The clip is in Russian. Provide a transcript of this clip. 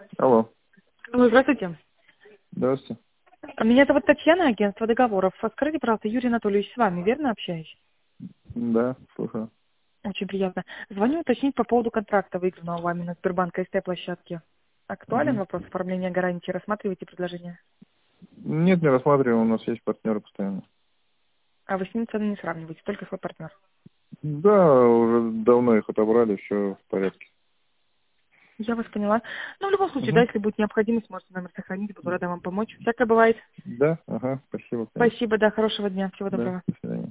Алло. Алло, здравствуйте. Здравствуйте. Меня зовут Татьяна, агентство договоров. Скажите, пожалуйста, Юрий Анатольевич с вами, верно общаюсь? Да, слушаю. Очень приятно. Звоню уточнить по поводу контракта, выигранного вами на Сбербанк СТ-площадке. Актуален Мгм. вопрос оформления гарантии? Рассматриваете предложение? Нет, не рассматриваем, у нас есть партнеры постоянно. А вы с ним цены не сравниваете, только свой партнер. Да, уже давно их отобрали, все в порядке. Я вас поняла. Ну, в любом случае, да, Мгм. если будет необходимость, можете номер сохранить, буду рада вам помочь. Всякое бывает. Да, ага, спасибо, конечно. Спасибо, да, хорошего дня, всего Да, доброго. до свидания.